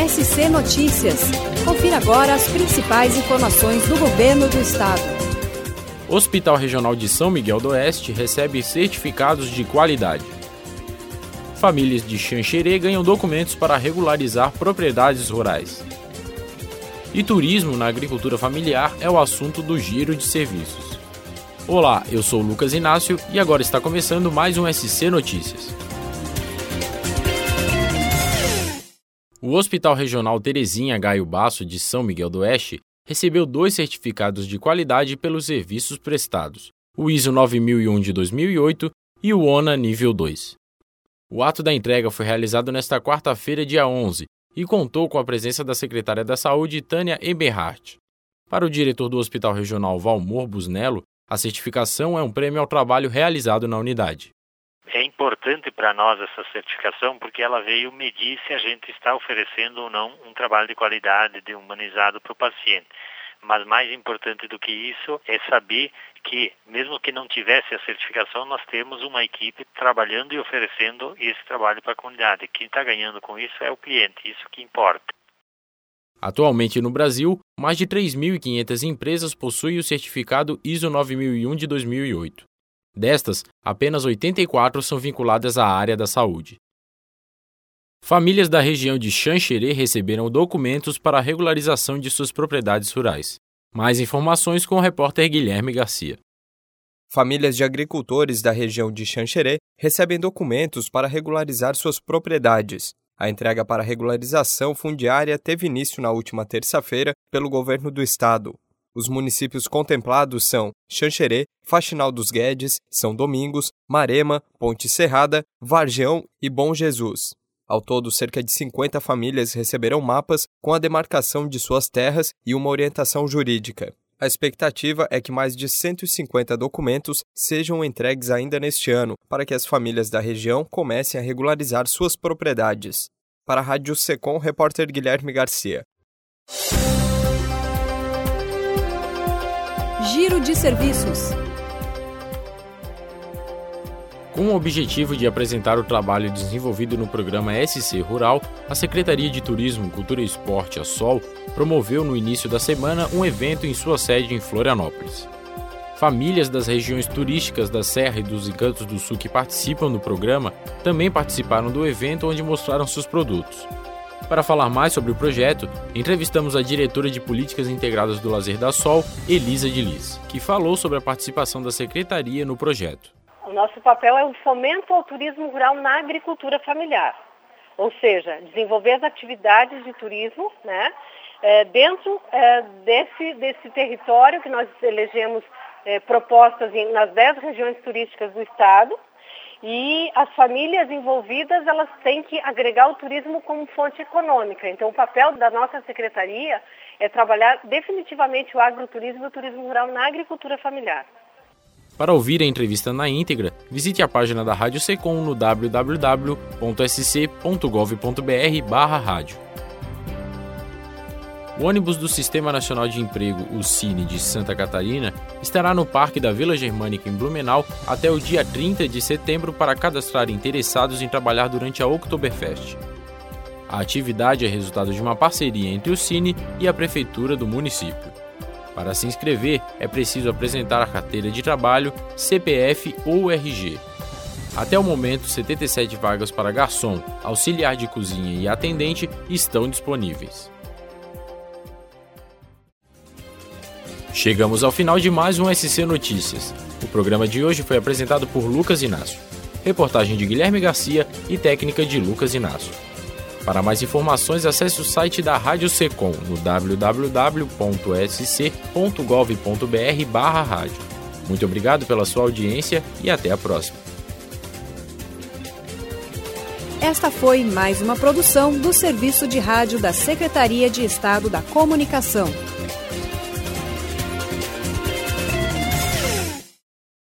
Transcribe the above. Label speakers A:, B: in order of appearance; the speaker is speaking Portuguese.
A: SC Notícias. Confira agora as principais informações do governo do estado.
B: O Hospital Regional de São Miguel do Oeste recebe certificados de qualidade. Famílias de Xanxerê ganham documentos para regularizar propriedades rurais. E turismo na agricultura familiar é o assunto do Giro de Serviços. Olá, eu sou Lucas Inácio e agora está começando mais um SC Notícias. O Hospital Regional Terezinha Gaio Basso de São Miguel do Oeste recebeu 2 certificados de qualidade pelos serviços prestados, o ISO 9001 de 2008 e o ONA Nível 2. O ato da entrega foi realizado nesta quarta-feira, dia 11, e contou com a presença da secretária da Saúde, Tânia Eberhardt. Para o diretor do Hospital Regional, Valmor Busnello, a certificação é um prêmio ao trabalho realizado na unidade.
C: É importante para nós essa certificação porque ela veio medir se a gente está oferecendo ou não um trabalho de qualidade, de humanizado para o paciente. Mas mais importante do que isso é saber que, mesmo que não tivesse a certificação, nós temos uma equipe trabalhando e oferecendo esse trabalho para a comunidade. Quem está ganhando com isso é o cliente, isso que importa.
B: Atualmente no Brasil, mais de 3.500 empresas possuem o certificado ISO 9001 de 2008. Destas, apenas 84 são vinculadas à área da saúde. Famílias da região de Xanxerê receberam documentos para a regularização de suas propriedades rurais. Mais informações com o repórter Guilherme Garcia.
D: Famílias de agricultores da região de Xanxerê recebem documentos para regularizar suas propriedades. A entrega para regularização fundiária teve início na última terça-feira pelo governo do estado. Os municípios contemplados são Xanxerê, Faxinal dos Guedes, São Domingos, Marema, Ponte Serrada, Vargeão e Bom Jesus. Ao todo, cerca de 50 famílias receberão mapas com a demarcação de suas terras e uma orientação jurídica. A expectativa é que mais de 150 documentos sejam entregues ainda neste ano, para que as famílias da região comecem a regularizar suas propriedades. Para a Rádio Secom, repórter Guilherme Garcia.
A: Giro de Serviços.
B: Com o objetivo de apresentar o trabalho desenvolvido no programa SC Rural, a Secretaria de Turismo, Cultura e Esporte, a SOL, promoveu no início da semana um evento em sua sede em Florianópolis. Famílias das regiões turísticas da Serra e dos Encantos do Sul que participam do programa também participaram do evento, onde mostraram seus produtos. Para falar mais sobre o projeto, entrevistamos a diretora de Políticas Integradas do Lazer da SOL, Elisa de Liz, que falou sobre a participação da Secretaria no projeto.
E: O nosso papel é o fomento ao turismo rural na agricultura familiar, ou seja, desenvolver as atividades de turismo, dentro desse território que nós elegemos propostas nas 10 regiões turísticas do estado. E as famílias envolvidas, elas têm que agregar o turismo como fonte econômica. Então, o papel da nossa secretaria é trabalhar definitivamente o agroturismo e o turismo rural na agricultura familiar.
B: Para ouvir a entrevista na íntegra, visite a página da Rádio Secom no www.sc.gov.br/rádio. O ônibus do Sistema Nacional de Emprego, o Cine de Santa Catarina, estará no Parque da Vila Germânica em Blumenau até o dia 30 de setembro para cadastrar interessados em trabalhar durante a Oktoberfest. A atividade é resultado de uma parceria entre o Cine e a Prefeitura do município. Para se inscrever, é preciso apresentar a carteira de trabalho, CPF ou RG. Até o momento, 77 vagas para garçom, auxiliar de cozinha e atendente estão disponíveis. Chegamos ao final de mais um SC Notícias. O programa de hoje foi apresentado por Lucas Inácio. Reportagem de Guilherme Garcia e técnica de Lucas Inácio. Para mais informações, acesse o site da Rádio Secom no www.sc.gov.br/rádio. Muito obrigado pela sua audiência e até a próxima.
A: Esta foi mais uma produção do Serviço de Rádio da Secretaria de Estado da Comunicação.